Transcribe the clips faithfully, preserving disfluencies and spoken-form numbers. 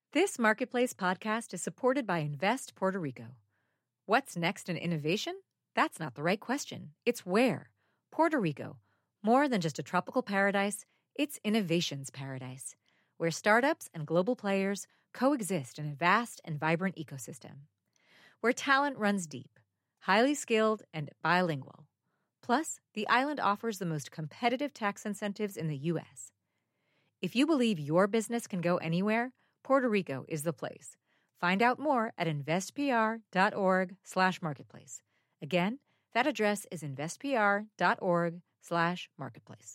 This Marketplace podcast is supported by Invest Puerto Rico. What's next in innovation? That's not the right question. It's where. Puerto Rico. More than just a tropical paradise, it's innovation's paradise, where startups and global players coexist in a vast and vibrant ecosystem. Where talent runs deep, highly skilled, and bilingual. Plus, the island offers the most competitive tax incentives in the U S. If you believe your business can go anywhere, Puerto Rico is the place. Find out more at investpr.org slash marketplace. Again, that address is investpr.org slash marketplace.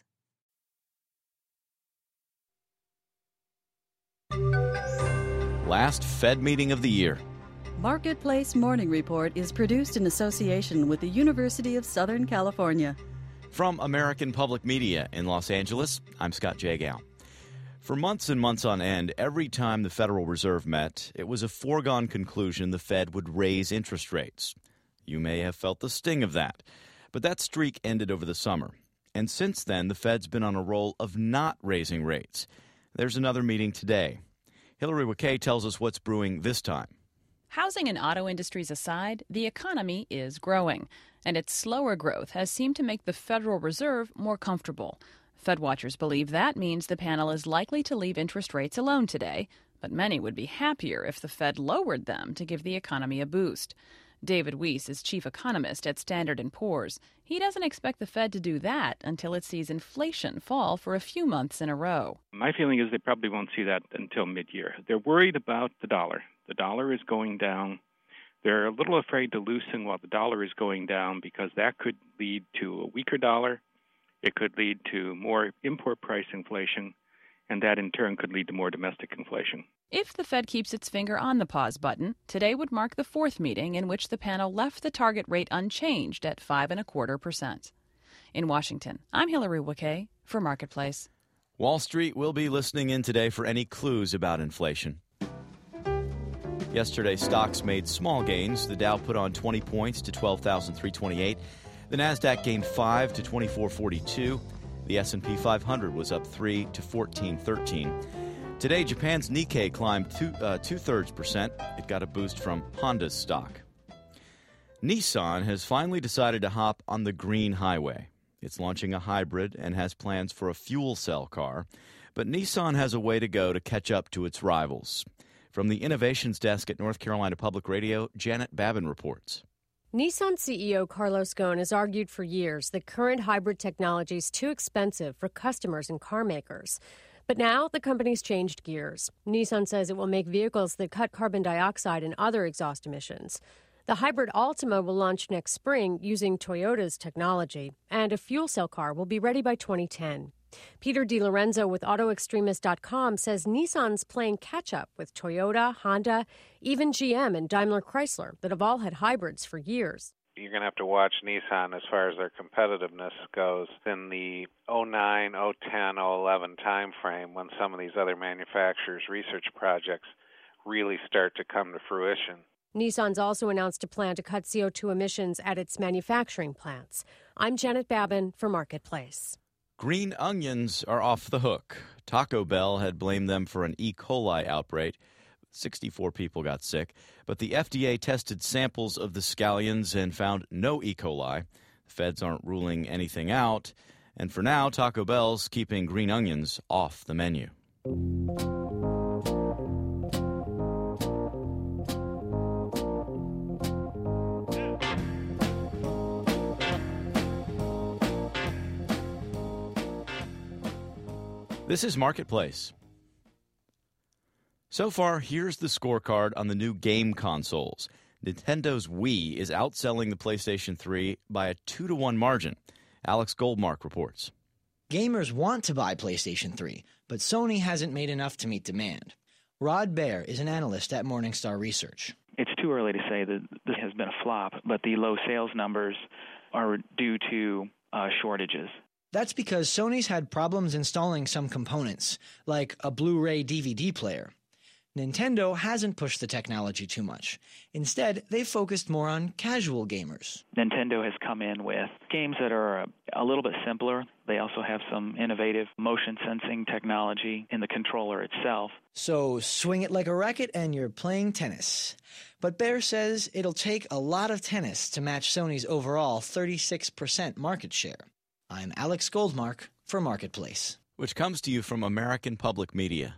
Last Fed meeting of the year. Marketplace Morning Report is produced in association with the University of Southern California. From American Public Media in Los Angeles, I'm Scott Jagow. For months and months on end, every time the Federal Reserve met, it was a foregone conclusion the Fed would raise interest rates. You may have felt the sting of that, but that streak ended over the summer. And since then, the Fed's been on a roll of not raising rates. There's another meeting today. Hillary Wakay tells us what's brewing this time. Housing and auto industries aside, the economy is growing, and its slower growth has seemed to make the Federal Reserve more comfortable. Fed watchers believe that means the panel is likely to leave interest rates alone today, but many would be happier if the Fed lowered them to give the economy a boost. David Weiss is chief economist at Standard and Poor's. He doesn't expect the Fed to do that until it sees inflation fall for a few months in a row. My feeling is they probably won't see that until mid-year. They're worried about the dollar. The dollar is going down. They're a little afraid to loosen while the dollar is going down because that could lead to a weaker dollar. It could lead to more import price inflation, and that in turn could lead to more domestic inflation. If the Fed keeps its finger on the pause button, today would mark the fourth meeting in which the panel left the target rate unchanged at five and a quarter percent. In Washington, I'm Hillary Wakay for Marketplace. Wall Street will be listening in today for any clues about inflation. Yesterday, stocks made small gains. The Dow put on twenty points to twelve thousand three hundred twenty-eight. The Nasdaq gained five to twenty-four forty-two. The S and P five hundred was up three to fourteen thirteen. Today, Japan's Nikkei climbed two, uh, two-thirds percent. It got a boost from Honda's stock. Nissan has finally decided to hop on the green highway. It's launching a hybrid and has plans for a fuel cell car. But Nissan has a way to go to catch up to its rivals. From the Innovations Desk at North Carolina Public Radio, Janet Babin reports. Nissan C E O Carlos Ghosn has argued for years that current hybrid technology is too expensive for customers and car makers. But now the company's changed gears. Nissan says it will make vehicles that cut carbon dioxide and other exhaust emissions. The hybrid Altima will launch next spring using Toyota's technology, and a fuel cell car will be ready by twenty ten. Peter DiLorenzo with auto extremist dot com says Nissan's playing catch-up with Toyota, Honda, even G M and Daimler Chrysler that have all had hybrids for years. You're going to have to watch Nissan as far as their competitiveness goes in the oh nine, oh ten, oh eleven time frame when some of these other manufacturers' research projects really start to come to fruition. Nissan's also announced a plan to cut C O two emissions at its manufacturing plants. I'm Janet Babin for Marketplace. Green onions are off the hook. Taco Bell had blamed them for an E. coli outbreak. sixty-four people got sick, but the F D A tested samples of the scallions and found no E. coli. The feds aren't ruling anything out, and for now, Taco Bell's keeping green onions off the menu. This is Marketplace. So far, here's the scorecard on the new game consoles. Nintendo's Wii is outselling the PlayStation three by a two to one margin. Alex Goldmark reports. Gamers want to buy PlayStation three, but Sony hasn't made enough to meet demand. Rod Baer is an analyst at Morningstar Research. It's too early to say that this has been a flop, but the low sales numbers are due to uh, shortages. That's because Sony's had problems installing some components, like a Blu-ray D V D player. Nintendo hasn't pushed the technology too much. Instead, they've focused more on casual gamers. Nintendo has come in with games that are a, a little bit simpler. They also have some innovative motion sensing technology in the controller itself. So swing it like a racket and you're playing tennis. But Bear says it'll take a lot of tennis to match Sony's overall thirty-six percent market share. I'm Alex Goldmark for Marketplace. Which comes to you from American Public Media.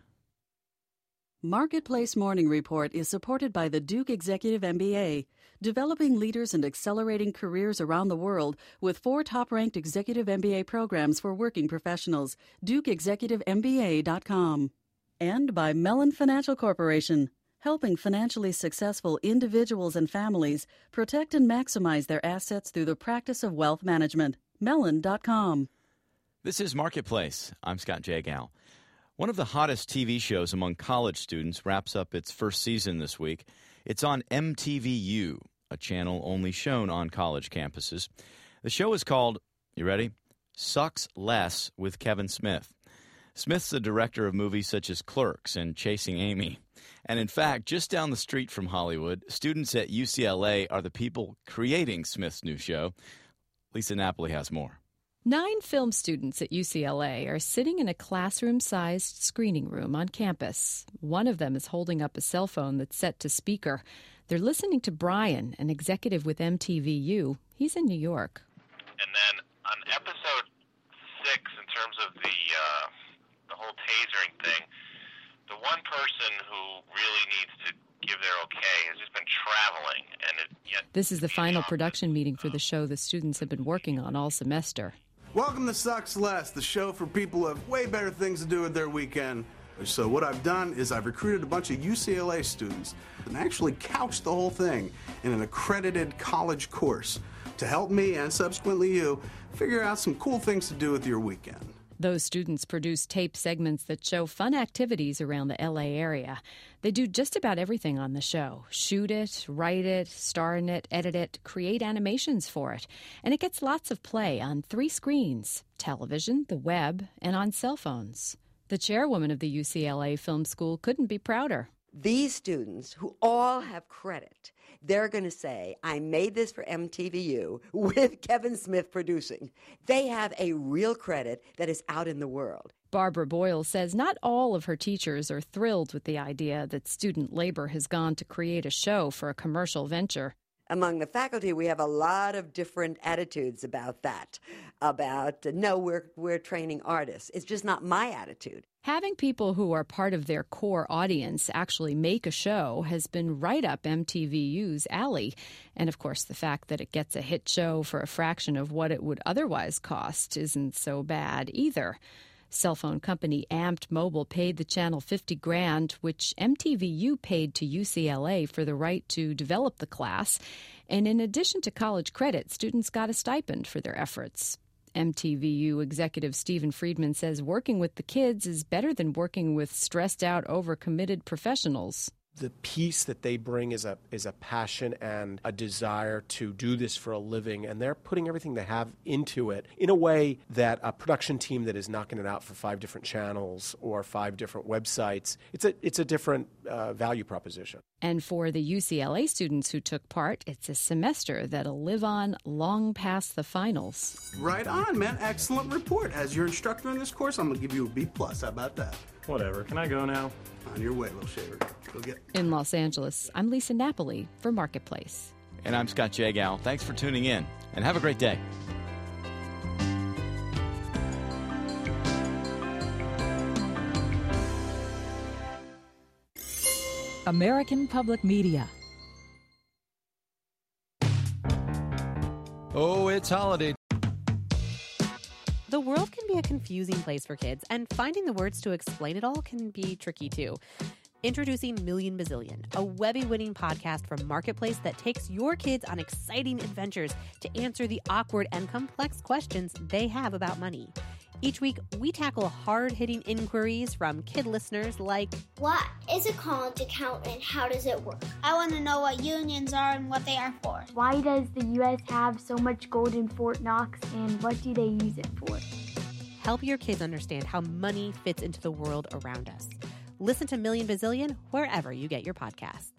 Marketplace Morning Report is supported by the Duke Executive M B A, developing leaders and accelerating careers around the world with four top-ranked executive M B A programs for working professionals. Duke Executive M B A dot com. And by Mellon Financial Corporation, helping financially successful individuals and families protect and maximize their assets through the practice of wealth management. Mellon dot com. This is Marketplace. I'm Scott Jagow. One of the hottest T V shows among college students wraps up its first season this week. It's on M T V U, a channel only shown on college campuses. The show is called, you ready? Sucks Less with Kevin Smith. Smith's the director of movies such as Clerks and Chasing Amy. And in fact, just down the street from Hollywood, students at U C L A are the people creating Smith's new show. Lisa Napoli has more. Nine film students at U C L A are sitting in a classroom-sized screening room on campus. One of them is holding up a cell phone that's set to speaker. They're listening to Brian, an executive with M T V U. He's in New York. And then on episode six, in terms of the uh, the whole tasering thing, the one person who really needs to give their okay has just been traveling. and it, yet This is the final production meeting for the show the students have been working on all semester. Welcome to Sucks Less, the show for people who have way better things to do with their weekend. So what I've done is I've recruited a bunch of U C L A students and actually couched the whole thing in an accredited college course to help me and subsequently you figure out some cool things to do with your weekend. Those students produce tape segments that show fun activities around the L A area. They do just about everything on the show. Shoot it, write it, star in it, edit it, create animations for it. And it gets lots of play on three screens, television, the web, and on cell phones. The chairwoman of the U C L A Film School couldn't be prouder. These students, who all have credit, they're going to say, I made this for M T V U with Kevin Smith producing. They have a real credit that is out in the world. Barbara Boyle says not all of her teachers are thrilled with the idea that student labor has gone to create a show for a commercial venture. Among the faculty, we have a lot of different attitudes about that, about, uh, no, we're, we're training artists. It's just not my attitude. Having people who are part of their core audience actually make a show has been right up M T V U's alley. And, of course, the fact that it gets a hit show for a fraction of what it would otherwise cost isn't so bad either. Cell phone company Amped Mobile paid the channel fifty grand, which M T V U paid to U C L A for the right to develop the class. And in addition to college credit, students got a stipend for their efforts. M T V U executive Stephen Friedman says working with the kids is better than working with stressed-out, overcommitted professionals. The piece that they bring is a is a passion and a desire to do this for a living, and they're putting everything they have into it in a way that a production team that is knocking it out for five different channels or five different websites, it's a it's a different uh, value proposition. And for the U C L A students who took part, it's a semester that'll live on long past the finals. Right on, man. Excellent report. As your instructor in this course, I'm going to give you a B plus. How about that? Whatever. Can I go now? On your way, little shaver. Go get. In Los Angeles, I'm Lisa Napoli for Marketplace. And I'm Scott Jagow. Thanks for tuning in, and have a great day. American Public Media. Oh, it's holiday. The world can be a confusing place for kids, and finding the words to explain it all can be tricky too. Introducing Million Bazillion, a Webby-winning podcast from Marketplace that takes your kids on exciting adventures to answer the awkward and complex questions they have about money. Each week, we tackle hard-hitting inquiries from kid listeners like, what is a college account and how does it work? I want to know what unions are and what they are for. Why does the U S have so much gold in Fort Knox and what do they use it for? Help your kids understand how money fits into the world around us. Listen to Million Bazillion wherever you get your podcasts.